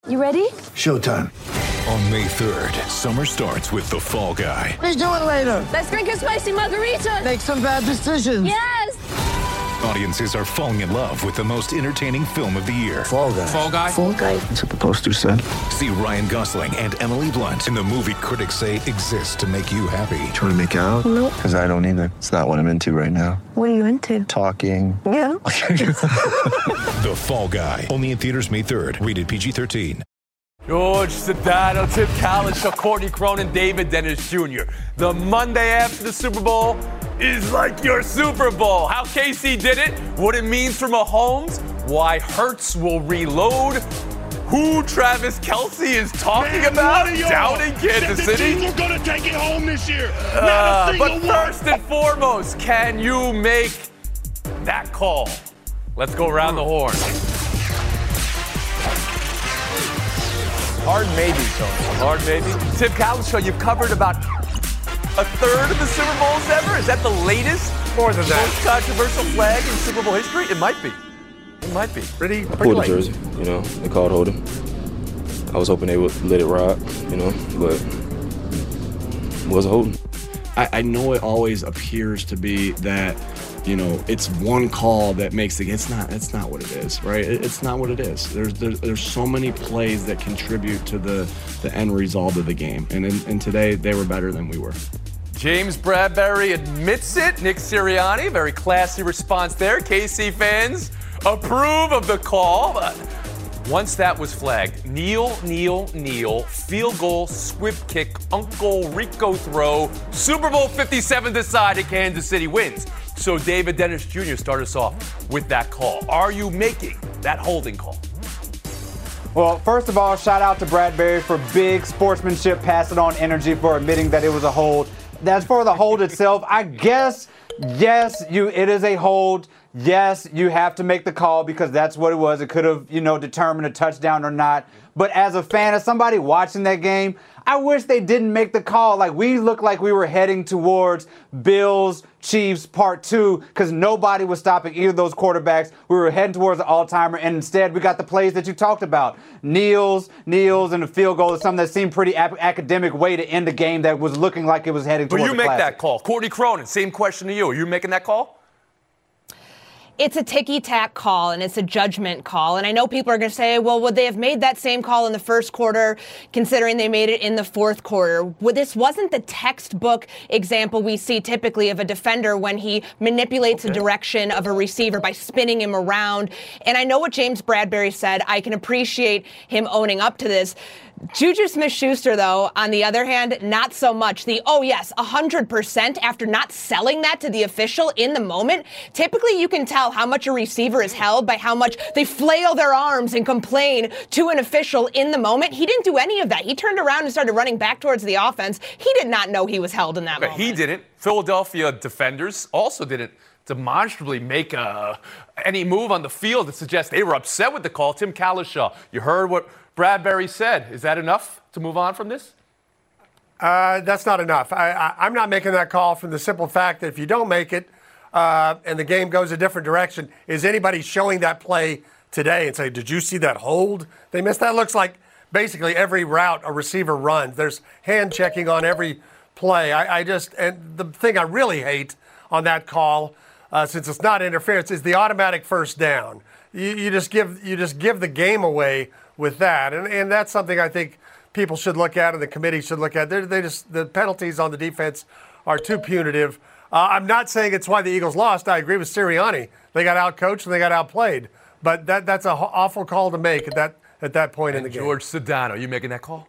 You ready? Showtime. On May 3rd, summer starts with The Fall Guy. Let's do it later. Let's drink a spicy margarita. Make some bad decisions. Yes! Audiences are falling in love with the most entertaining film of the year. Fall Guy. Fall Guy? Fall Guy. That's what the poster said. See Ryan Gosling and Emily Blunt in the movie critics say exists to make you happy. Trying to make it out? Nope. Because I don't either. It's not what I'm into right now. What are you into? Talking. Yeah. The Fall Guy. Only in theaters May 3rd. Rated PG-13. George Sedano, Tim Kalisha, Courtney Cronin, David Dennis Jr. The Monday after the Super Bowl is like your Super Bowl. How KC did it, what it means for Mahomes, why Hurts will reload, who Travis Kelce is talking about down in Kansas City. We're going to take it home this year. But first and foremost, can you make that call? Let's go around the horn. Hard maybe, Tony. Hard maybe. Tim Kalisha, you've covered about a third of the Super Bowls ever. Is that the latest? More than that. Most controversial flag in Super Bowl history? It might be. It might be. Pretty Pulled the late. jersey, they called holding. I was hoping they would let it ride, but it wasn't holding. I know it always appears to be that, it's one call that makes the game. It's not what it is, right? It's not what it is. There's so many plays that contribute to the end result of the game. And today, they were better than we were. James Bradbury admits it. Nick Sirianni, very classy response there. KC fans approve of the call. But once that was flagged, kneel, field goal, squib kick, Uncle Rico throw, Super Bowl 57 decided, Kansas City wins. So David Dennis Jr. started us off with that call. Are you making that holding call? Well, first of all, shout out to Bradbury for big sportsmanship, passing on energy for admitting that it was a hold. As for the hold itself, I guess, yes, it is a hold. Yes, you have to make the call because that's what it was. It could have, determined a touchdown or not. But as a fan, as somebody watching that game, I wish they didn't make the call. Like, we looked like we were heading towards Bills, Chiefs Part 2 because nobody was stopping either of those quarterbacks. We were heading towards the all-timer, and instead we got the plays that you talked about. Kneels, and the field goal is something that seemed pretty academic way to end the game that was looking like it was heading towards the Will you make classic. that call? Courtney Cronin, same question to you. Are you making that call? It's a ticky-tack call, and it's a judgment call. And I know people are going to say, well, would they have made that same call in the first quarter, considering they made it in the fourth quarter? This wasn't the textbook example we see typically of a defender when he manipulates the direction of a receiver by spinning him around. And I know what James Bradbury said. I can appreciate him owning up to this. Juju Smith-Schuster, though, on the other hand, not so much. 100% after not selling that to the official in the moment. Typically, you can tell how much a receiver is held by how much they flail their arms and complain to an official in the moment. He didn't do any of that. He turned around and started running back towards the offense. He did not know he was held in that moment. He didn't. Philadelphia defenders also didn't demonstrably make any move on the field that suggests they were upset with the call. Tim Kalisha, you heard what Bradbury said. Is that enough to move on from this? That's not enough. I'm not making that call from the simple fact that if you don't make it and the game goes a different direction, is anybody showing that play today and say, did you see that hold they missed? That looks like basically every route a receiver runs. There's hand checking on every play. And the thing I really hate on that call, since it's not interference, is the automatic first down. You just give the game away with that, and that's something I think people should look at and the committee should look at. The penalties on the defense are too punitive. I'm not saying it's why the Eagles lost. I agree with Sirianni. They got outcoached and they got outplayed. But that's an awful call to make at that point in the game. George Sedano, you making that call?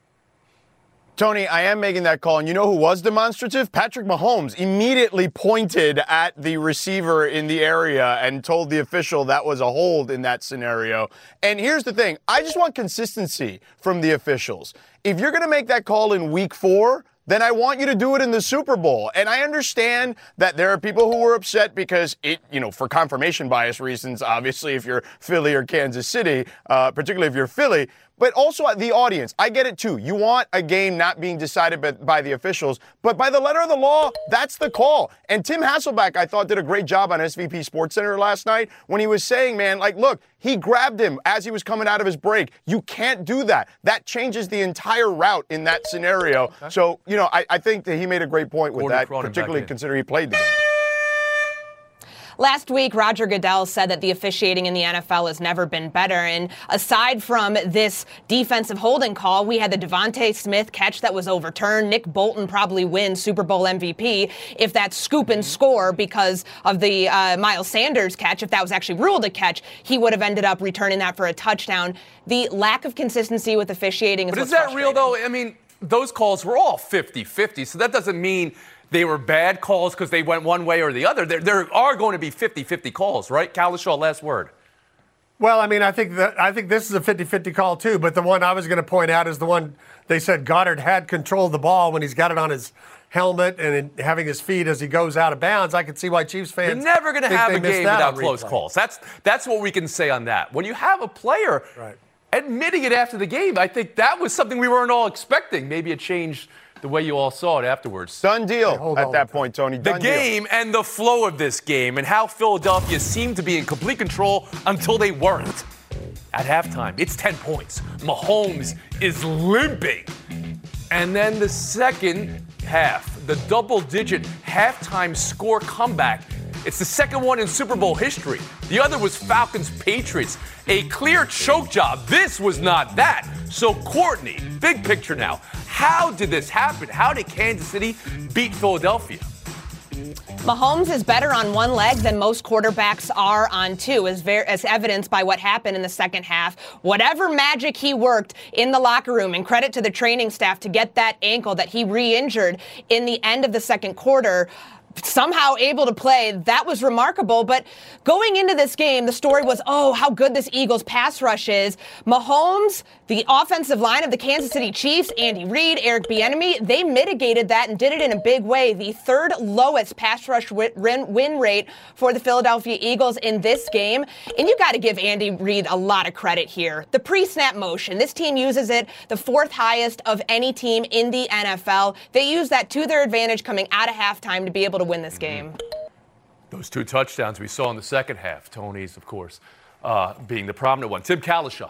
Tony, I am making that call. And you know who was demonstrative? Patrick Mahomes immediately pointed at the receiver in the area and told the official that was a hold in that scenario. And here's the thing. I just want consistency from the officials. If you're going to make that call in week 4, then I want you to do it in the Super Bowl. And I understand that there are people who were upset because for confirmation bias reasons, obviously, if you're Philly or Kansas City, particularly if you're Philly, but also the audience. I get it too. You want a game not being decided by the officials, but by the letter of the law, that's the call. And Tim Hasselbeck, I thought, did a great job on SVP SportsCenter last night when he was saying, man, look, He grabbed him as he was coming out of his break. You can't do that. That changes the entire route in that scenario. Okay. So, I think that he made a great point with that, particularly considering he played the game. Last week, Roger Goodell said that the officiating in the NFL has never been better. And aside from this defensive holding call, we had the Devontae Smith catch that was overturned. Nick Bolton probably wins Super Bowl MVP if that scoop and score because of the Miles Sanders catch. If that was actually ruled a catch, he would have ended up returning that for a touchdown. The lack of consistency with officiating is what's frustrating. But is that real, though? I mean, those calls were all 50-50, so that doesn't mean they were bad calls because they went one way or the other. There are going to be 50-50 calls, right? Kalishaw, last word. Well, I mean, I think this is a 50-50 call, too. But the one I was going to point out is the one they said Goddard had control of the ball when he's got it on his helmet and having his feet as he goes out of bounds. I can see why Chiefs fans You're never going to have a game without close replay. Calls. That's what we can say on that. When you have a player admitting it after the game, I think that was something we weren't all expecting. Maybe it changed the way you all saw it afterwards. Done deal at that point, Tony. The game and the flow of this game and how Philadelphia seemed to be in complete control until they weren't. At halftime, it's 10 points. Mahomes is limping. And then the second half, the double-digit halftime score comeback. It's the second one in Super Bowl history. The other was Falcons-Patriots. A clear choke job. This was not that. So, Courtney, big picture now. How did this happen? How did Kansas City beat Philadelphia? Mahomes is better on one leg than most quarterbacks are on two, as evidenced by what happened in the second half. Whatever magic he worked in the locker room, and credit to the training staff to get that ankle that he re-injured in the end of the second quarter, somehow able to play. That was remarkable. But going into this game, the story was, how good this Eagles pass rush is. Mahomes, the offensive line of the Kansas City Chiefs, Andy Reid, Eric Bieniemy, they mitigated that and did it in a big way. The third lowest pass rush win rate for the Philadelphia Eagles in this game. And you got to give Andy Reid a lot of credit here. The pre-snap motion, this team uses it the fourth highest of any team in the NFL. They use that to their advantage coming out of halftime to be able to win this game. Those two touchdowns we saw in the second half, Tony's, of course, being the prominent one. Tim Kalishaw.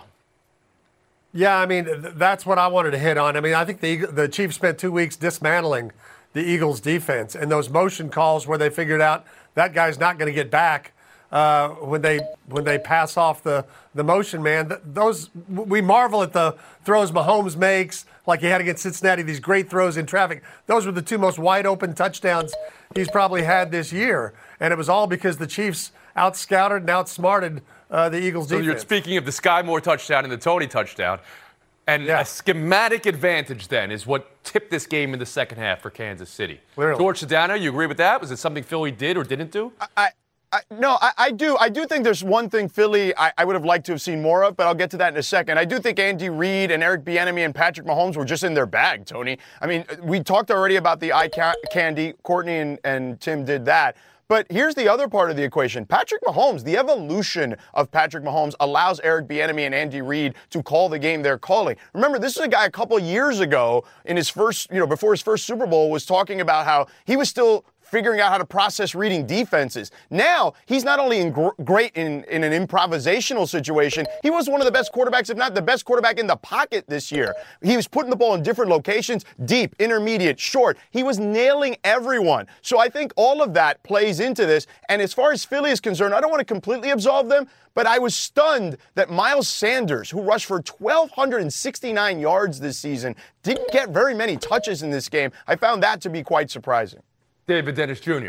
Yeah, I mean, that's what I wanted to hit on. I mean, I think the Chiefs spent 2 weeks dismantling the Eagles' defense, and those motion calls where they figured out that guy's not going to get back when they pass off the motion man. Those we marvel at the throws Mahomes makes, like he had against Cincinnati, these great throws in traffic. Those were the two most wide open touchdowns he's probably had this year, and it was all because the Chiefs outscouted and outsmarted the Eagles' defense. So you're speaking of the Sky Moore touchdown and the Tony touchdown. And a schematic advantage, then, is what tipped this game in the second half for Kansas City. Clearly. George Sedano, you agree with that? Was it something Philly did or didn't do? No, I do. I do think there's one thing Philly I would have liked to have seen more of, but I'll get to that in a second. I do think Andy Reid and Eric Bieniemy and Patrick Mahomes were just in their bag, Tony. I mean, we talked already about the eye candy. Courtney and Tim did that. But here's the other part of the equation. Patrick Mahomes, the evolution of Patrick Mahomes allows Eric Bieniemy and Andy Reid to call the game they're calling. Remember, this is a guy a couple years ago in his first, before his first Super Bowl was talking about how he was still figuring out how to process reading defenses. Now, he's not only great in an improvisational situation, he was one of the best quarterbacks, if not the best quarterback in the pocket this year. He was putting the ball in different locations, deep, intermediate, short. He was nailing everyone. So I think all of that plays into this. And as far as Philly is concerned, I don't want to completely absolve them, but I was stunned that Miles Sanders, who rushed for 1,269 yards this season, didn't get very many touches in this game. I found that to be quite surprising. David Dennis Jr.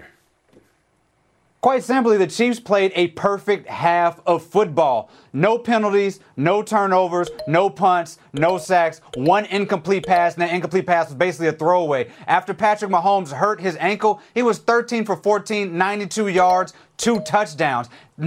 Quite simply, the Chiefs played a perfect half of football. No penalties, no turnovers, no punts, no sacks, one incomplete pass, and that incomplete pass was basically a throwaway. After Patrick Mahomes hurt his ankle, he was 13 for 14, 92 yards, 2 touchdowns.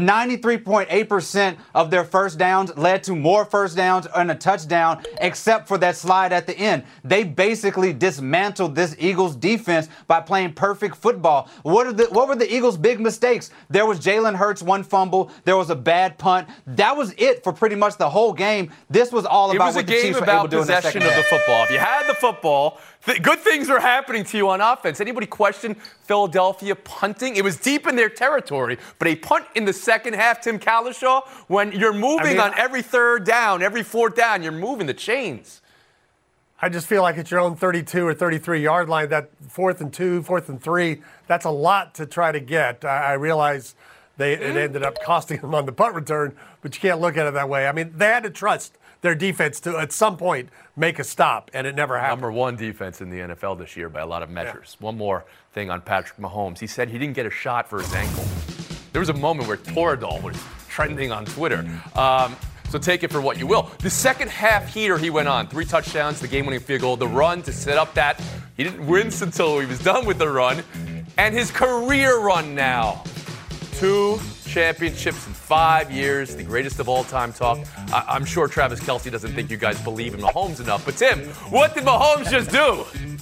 93.8% of their first downs led to more first downs and a touchdown, except for that slide at the end. They basically dismantled this Eagles defense by playing perfect football. What were the Eagles' big mistakes? There was Jalen Hurts, one fumble. There was a bad punt. That was it for pretty much the whole game. This was all about what the Chiefs were able to do in the second half. It was a game about possession of the football. If you had the football, good things are happening to you on offense. Anybody question Philadelphia punting? It was deep in their territory. story. But a punt in the second half, Tim Cowlishaw, when you're moving on every third down, every fourth down, you're moving the chains. I just feel like it's your own 32 or 33-yard line, that 4th and 2, 4th and 3, that's a lot to try to get. I realize it ended up costing them on the punt return, but you can't look at it that way. I mean, they had to trust their defense to, at some point, make a stop, and it never happened. Number 1 defense in the NFL this year by a lot of measures. Yeah. One more thing on Patrick Mahomes. He said he didn't get a shot for his ankle. There was a moment where Toradol was trending on Twitter. So take it for what you will. The second half heater he went on, 3 touchdowns, the game-winning field goal, the run to set up that. He didn't wince until he was done with the run. And his career run now. 2 championships in 5 years, the greatest of all time talk. I'm sure Travis Kelce doesn't think you guys believe in Mahomes enough. But Tim, what did Mahomes just do?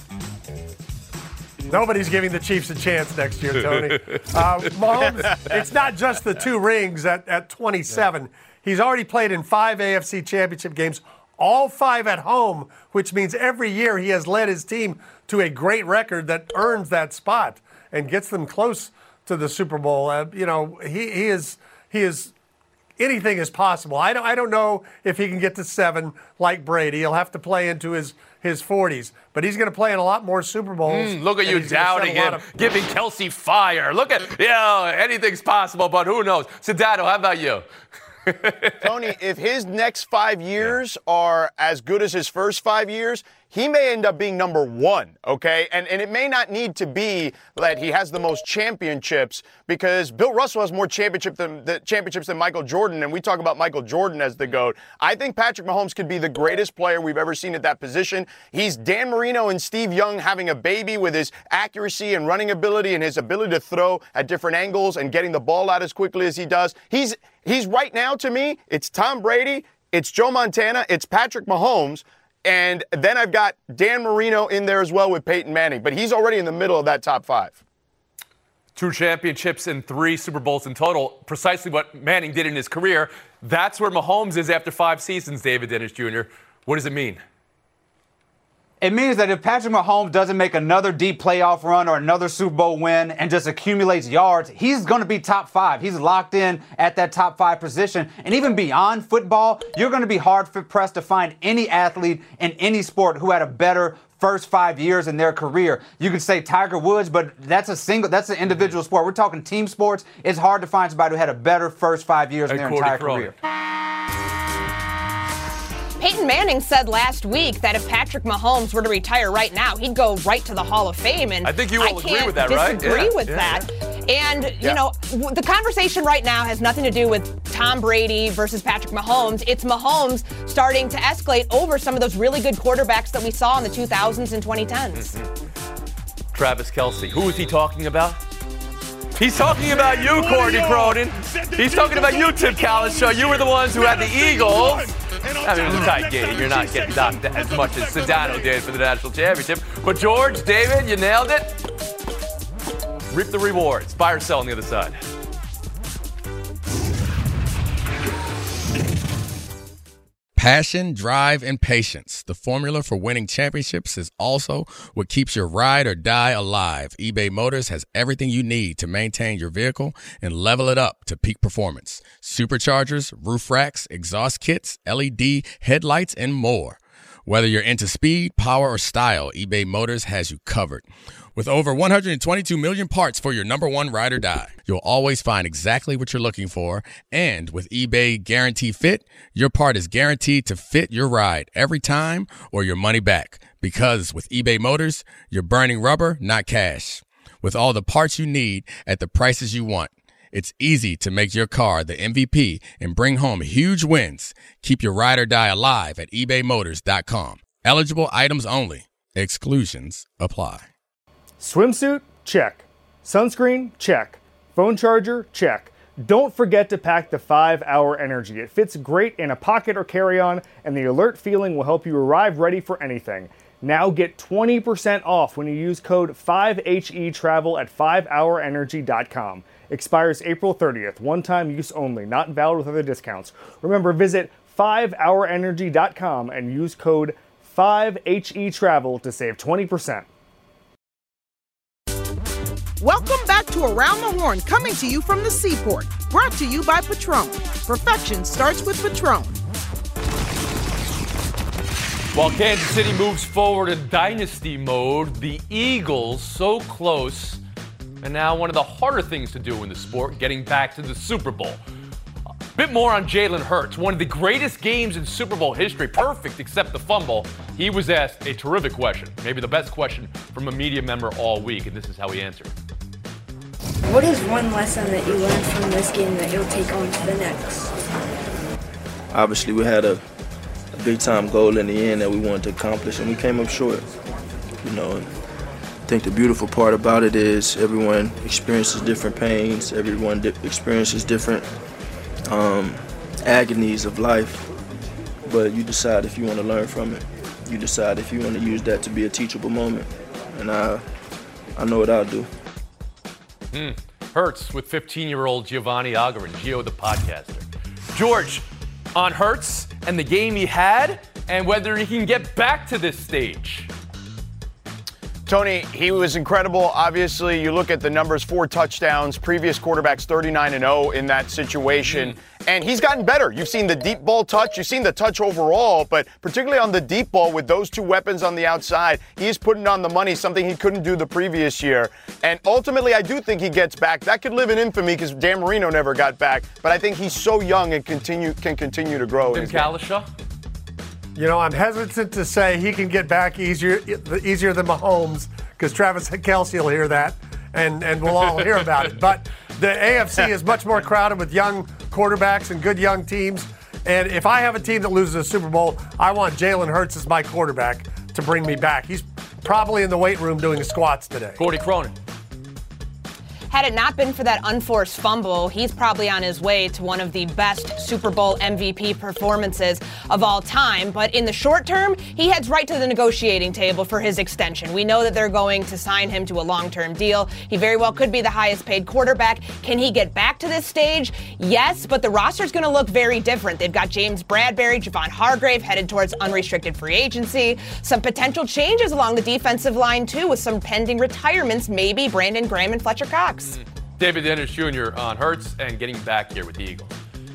Nobody's giving the Chiefs a chance next year, Tony. Mahomes, it's not just the 2 rings at 27. Yeah. He's already played in 5 AFC championship games, all 5 at home, which means every year he has led his team to a great record that earns that spot and gets them close to the Super Bowl. He is anything is possible. I don't know if he can get to 7 like Brady. He'll have to play into his 40s, but he's going to play in a lot more Super Bowls. Look at you doubting him, giving Kelce fire. Look at, anything's possible, but who knows? Sedano, how about you? Tony, if his next 5 years are as good as his first 5 years, he may end up being number 1, okay? And it may not need to be that he has the most championships, because Bill Russell has more championships than Michael Jordan, and we talk about Michael Jordan as the GOAT. I think Patrick Mahomes could be the greatest player we've ever seen at that position. He's Dan Marino and Steve Young having a baby with his accuracy and running ability and his ability to throw at different angles and getting the ball out as quickly as he does. He's right now, to me, it's Tom Brady, it's Joe Montana, it's Patrick Mahomes, and then I've got Dan Marino in there as well with Peyton Manning. But he's already in the middle of that top 5. 2 championships and 3 Super Bowls in total, precisely what Manning did in his career. That's where Mahomes is after 5 seasons, David Dennis Jr. What does it mean? It means that if Patrick Mahomes doesn't make another deep playoff run or another Super Bowl win and just accumulates yards, he's going to be top 5. He's locked in at that top 5 position. And even beyond football, you're going to be hard-pressed to find any athlete in any sport who had a better first 5 years in their career. You could say Tiger Woods, but that's an individual sport. We're talking team sports. It's hard to find somebody who had a better first 5 years in their entire career. Peyton Manning said last week that if Patrick Mahomes were to retire right now, he'd go right to the Hall of Fame. And I think you all agree with that, right? Disagree with that. And, the conversation right now has nothing to do with Tom Brady versus Patrick Mahomes. It's Mahomes starting to escalate over some of those really good quarterbacks that we saw in the 2000s and 2010s. Travis Kelce. Who is he talking about? He's talking about you, Courtney Cronin. He's talking about you, Tim Cowlishaw. You were the ones who had the Eagles. I mean, it was a tight game. You're not getting docked as much as Sedano did for the national championship. But George, David, you nailed it. Reap the rewards. Buy or sell on the other side. Passion, drive, and patience. The formula for winning championships is also what keeps your ride or die alive. eBay Motors has everything you need to maintain your vehicle and level it up to peak performance. Superchargers, roof racks, exhaust kits, LED headlights, and more. Whether you're into speed, power, or style, eBay Motors has you covered. With over 122 million parts for your number one ride or die, you'll always find exactly what you're looking for. And with eBay Guarantee Fit, your part is guaranteed to fit your ride every time or your money back. Because with eBay Motors, you're burning rubber, not cash. With all the parts you need at the prices you want, it's easy to make your car the MVP and bring home huge wins. Keep your ride or die alive at ebaymotors.com. Eligible items only. Exclusions apply. Swimsuit? Check. Sunscreen? Check. Phone charger? Check. Don't forget to pack the 5-Hour Energy. It fits great in a pocket or carry-on, and the alert feeling will help you arrive ready for anything. Now get 20% off when you use code 5HETRAVEL at 5hourenergy.com. Expires April 30th. One-time use only. Not valid with other discounts. Remember, visit 5hourenergy.com and use code 5HETRAVEL to save 20%. Welcome back to Around the Horn, coming to you from the Seaport. Brought to you by Patron. Perfection starts with Patron. While Kansas City moves forward in dynasty mode, the Eagles so close, and now one of the harder things to do in the sport, getting back to the Super Bowl. A bit more on Jalen Hurts, one of the greatest games in Super Bowl history, perfect except the fumble. He was asked a terrific question, maybe the best question from a media member all week, and this is how he answered. What is one lesson that you learned from this game that you'll take on to the next? Obviously, we had a big-time goal in the end that we wanted to accomplish, and we came up short. And I think the beautiful part about it is everyone experiences different pains, everyone experiences different agonies of life, but you decide if you want to learn from it. You decide if you want to use that to be a teachable moment, and I know what I'll do. Hurts with 15-year-old Giovanni Agarin, Gio the podcaster. George, on Hurts and the game he had and whether he can get back to this stage. Tony, he was incredible. Obviously, you look at the numbers, 4 touchdowns, previous quarterbacks 39-0 in that situation. And he's gotten better. You've seen the deep ball touch. You've seen the touch overall, but particularly on the deep ball with those 2 weapons on the outside, he is putting on the money, something he couldn't do the previous year. And ultimately, I do think he gets back. That could live in infamy because Dan Marino never got back. But I think he's so young and can continue to grow. Tim Kalisha? I'm hesitant to say he can get back easier than Mahomes because Travis Kelce will hear that, and we'll all hear about it. But the AFC is much more crowded with young quarterbacks and good young teams. And if I have a team that loses a Super Bowl, I want Jalen Hurts as my quarterback to bring me back. He's probably in the weight room doing squats today. Gordy Cronin. Had it not been for that unforced fumble, he's probably on his way to one of the best Super Bowl MVP performances of all time. But in the short term, he heads right to the negotiating table for his extension. We know that they're going to sign him to a long-term deal. He very well could be the highest paid quarterback. Can he get back to this stage? Yes, but the roster's going to look very different. They've got James Bradberry, Javon Hargrave headed towards unrestricted free agency. Some potential changes along the defensive line, too, with some pending retirements, maybe Brandon Graham and Fletcher Cox. David Dennis Jr. on Hurts and getting back here with the Eagles.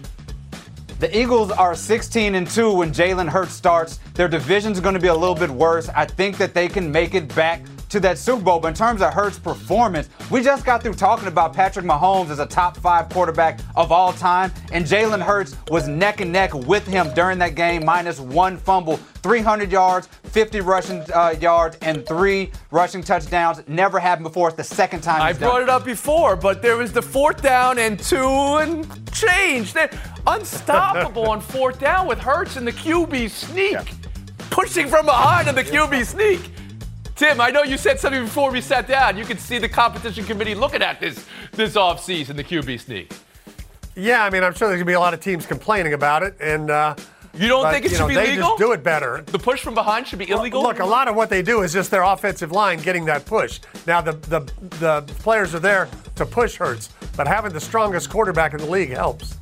The Eagles are 16-2 when Jalen Hurts starts. Their division's going to be a little bit worse. I think that they can make it back to that Super Bowl. But in terms of Hurts' performance, we just got through talking about Patrick Mahomes as a top 5 quarterback of all time, and Jalen Hurts was neck and neck with him during that game, minus 1 fumble, 300 yards, 50 rushing yards, and 3 rushing touchdowns. Never happened before. It's the second time I brought it up before, but there was the 4th down and 2 and change. They're unstoppable on 4th down with Hurts and the QB sneak. Pushing from behind on the QB sneak. Tim, I know you said something before we sat down. You can see the competition committee looking at this offseason, the QB sneak. Yeah, I'm sure there's going to be a lot of teams complaining about it. And you don't think it should be they legal? Just do it better. The push from behind should be illegal? Look, a lot of what they do is just their offensive line getting that push. Now, the players are there to push Hurts, but having the strongest quarterback in the league helps.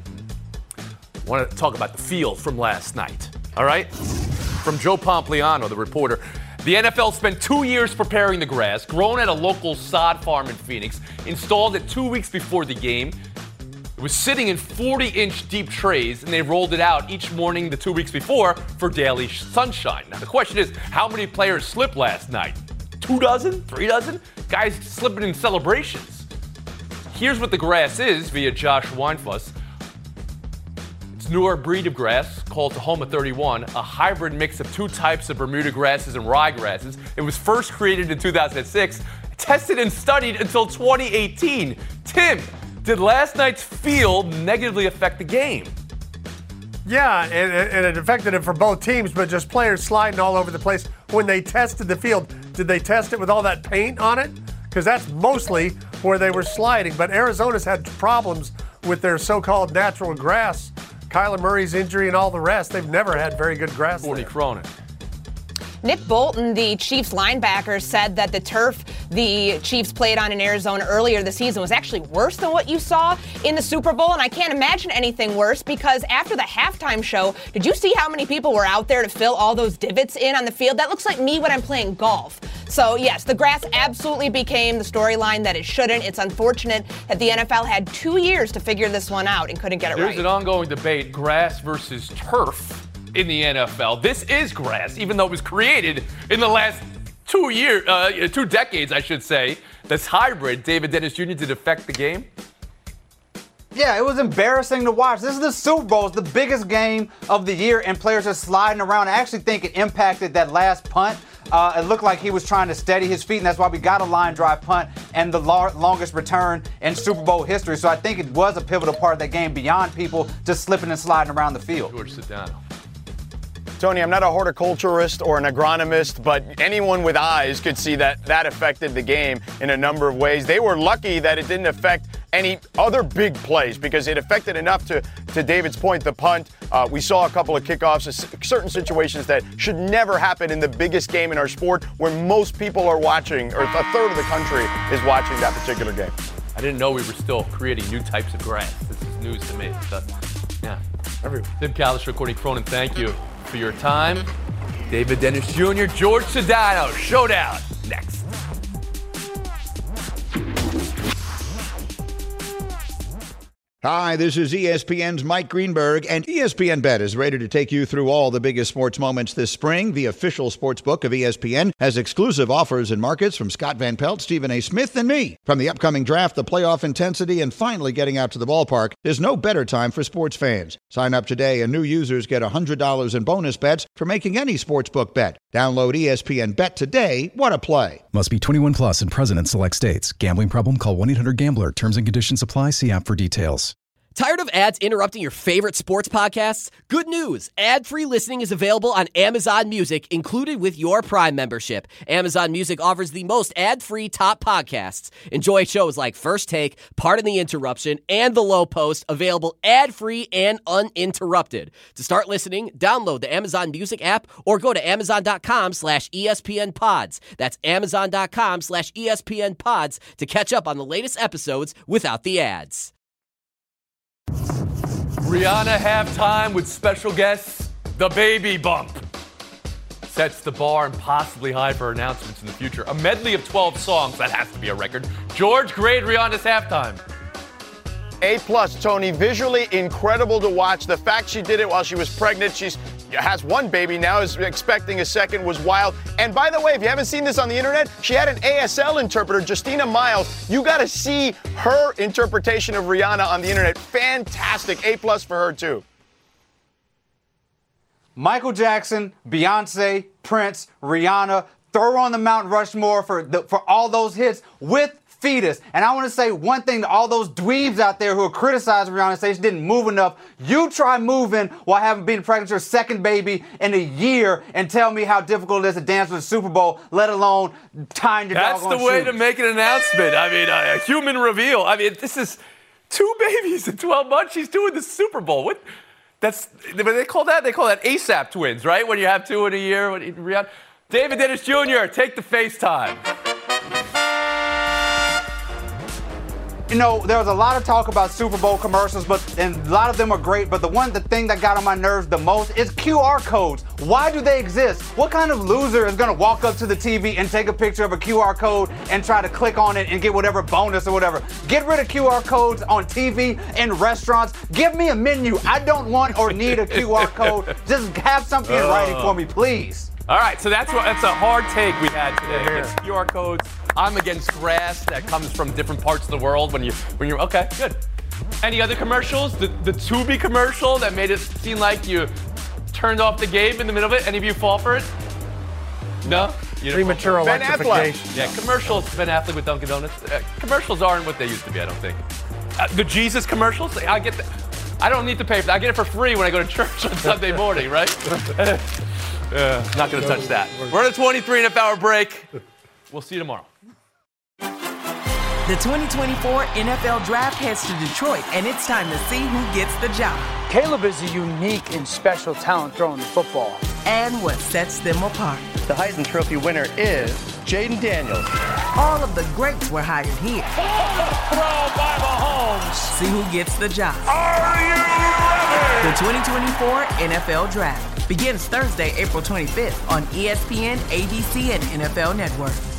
I want to talk about the field from last night, all right? From Joe Pompliano, the reporter. The NFL spent 2 years preparing the grass, grown at a local sod farm in Phoenix, installed it 2 weeks before the game. It was sitting in 40-inch deep trays, and they rolled it out each morning the 2 weeks before for daily sunshine. Now, the question is, how many players slipped last night? 2 dozen? 3 dozen? Guys slipping in celebrations. Here's what the grass is via Josh Weinfuss. It's a newer breed of grass called Tahoma 31, a hybrid mix of 2 types of Bermuda grasses and ryegrasses. It was first created in 2006, tested and studied until 2018. Tim, did last night's field negatively affect the game? Yeah, and it affected it for both teams, but just players sliding all over the place. When they tested the field, did they test it with all that paint on it? Because that's mostly where they were sliding. But Arizona's had problems with their so-called natural grass. Kyler Murray's injury and all the rest, they've never had very good grass. Gordy Cronin. Nick Bolton, the Chiefs linebacker, said that the turf the Chiefs played on in Arizona earlier this season was actually worse than what you saw in the Super Bowl. And I can't imagine anything worse because after the halftime show, did you see how many people were out there to fill all those divots in on the field? That looks like me when I'm playing golf. So, yes, the grass absolutely became the storyline that it shouldn't. It's unfortunate that the NFL had 2 years to figure this one out and couldn't get it right. There's an ongoing debate, grass versus turf in the NFL. This is grass, even though it was created in the last 2 decades, I should say. This hybrid, David Dennis Jr., did it affect the game? Yeah, it was embarrassing to watch. This is the Super Bowl. It's the biggest game of the year, and players are sliding around. I actually think it impacted that last punt. It looked like he was trying to steady his feet, and that's why we got a line drive punt and the longest return in Super Bowl history. So I think it was a pivotal part of that game beyond people just slipping and sliding around the field. George Sedano. Tony, I'm not a horticulturist or an agronomist, but anyone with eyes could see that affected the game in a number of ways. They were lucky that it didn't affect any other big plays because it affected enough to David's point, the punt. We saw a couple of kickoffs, certain situations that should never happen in the biggest game in our sport where most people are watching, or a third of the country is watching that particular game. I didn't know we were still creating new types of grass. This is news to me. So, yeah. Tim Callister, Courtney Cronin, thank you for your time. David Dennis Jr., George Sedano, showdown next. Hi, this is ESPN's Mike Greenberg, and ESPN Bet is ready to take you through all the biggest sports moments this spring. The official sportsbook of ESPN has exclusive offers and markets from Scott Van Pelt, Stephen A. Smith, and me. From the upcoming draft, the playoff intensity, and finally getting out to the ballpark, there's no better time for sports fans. Sign up today, and new users get $100 in bonus bets for making any sportsbook bet. Download ESPN Bet today. What a play. Must be 21 plus and present in select states. Gambling problem? Call 1-800-GAMBLER. Terms and conditions apply. See app for details. Tired of ads interrupting your favorite sports podcasts? Good news! Ad-free listening is available on Amazon Music, included with your Prime membership. Amazon Music offers the most ad-free top podcasts. Enjoy shows like First Take, Pardon the Interruption, and The Low Post, available ad-free and uninterrupted. To start listening, download the Amazon Music app or go to Amazon.com/ESPN Pods. That's Amazon.com/ESPN Pods to catch up on the latest episodes without the ads. Rihanna halftime with special guests, The Baby Bump. Sets the bar impossibly high for announcements in the future. A medley of 12 songs, that has to be a record. George, grade Rihanna's halftime. A+, Tony. Visually incredible to watch. The fact she did it while she was pregnant, she has one baby now, is expecting a second, was wild. And by the way, if you haven't seen this on the internet, she had an ASL interpreter, Justina Miles. You got to see her interpretation of Rihanna on the internet. Fantastic. A+ for her, too. Michael Jackson, Beyonce, Prince, Rihanna, throw on the Mount Rushmore for all those hits with Fetus. And I want to say one thing to all those dweebs out there who are criticizing Rihanna and say she didn't move enough. You try moving while having been pregnant your second baby in a year and tell me how difficult it is to dance with the Super Bowl, let alone tying your doggone shoes. That's the way to make an announcement. I mean, a human reveal. I mean, this is 2 babies in 12 months. She's doing the Super Bowl. What they call that? They call that ASAP twins, right? When you have 2 in a year. Rihanna. David Dennis Jr., take the FaceTime. You know, there was a lot of talk about Super Bowl commercials, and a lot of them are great, but the thing that got on my nerves the most is QR codes. Why do they exist? What kind of loser is going to walk up to the TV and take a picture of a QR code and try to click on it and get whatever bonus or whatever? Get rid of QR codes on TV and restaurants. Give me a menu. I don't want or need a QR code. Just have something in writing for me, please. All right, so that's a hard take we had today. It's QR codes. I'm against grass that comes from different parts of the world when you're okay, good. Any other commercials? The Tubi commercial that made it seem like you turned off the game in the middle of it. Any of you fall for it? No? Premature electrification. Yeah, commercials, Ben Affleck with Dunkin' Donuts. Commercials aren't what they used to be, I don't think. The Jesus commercials, I get that. I don't need to pay for that. I get it for free when I go to church on Sunday morning, right? Not going to touch that. We're on a 23.5-hour break. We'll see you tomorrow. The 2024 NFL Draft heads to Detroit, and it's time to see who gets the job. Caleb is a unique and special talent throwing the football. And what sets them apart. The Heisman Trophy winner is Jaden Daniels. All of the greats were hired here. Throw by Mahomes. See who gets the job. Are you ready? The 2024 NFL Draft begins Thursday, April 25th on ESPN, ABC, and NFL Network.